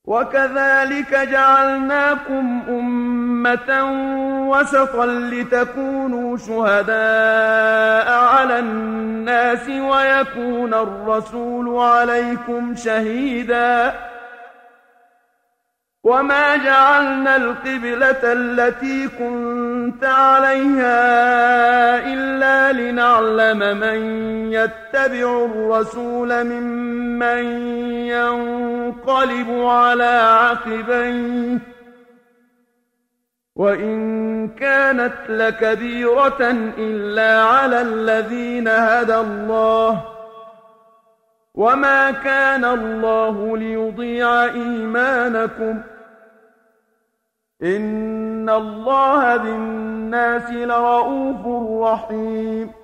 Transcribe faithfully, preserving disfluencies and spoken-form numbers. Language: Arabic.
وكذلك جعلناكم أمة وسطا لتكونوا شهداء على الناس ويكون الرسول عليكم شهيدا وما جعلنا القبلة التي كنت عليها إلا لنعلم من يتبع الرسول ممن ينقلب على عقبيه وإن كانت لكبيرة إلا على الذين هدى الله وما كان الله ليضيع إيمانكم إن الله بالناس لرؤوف رحيم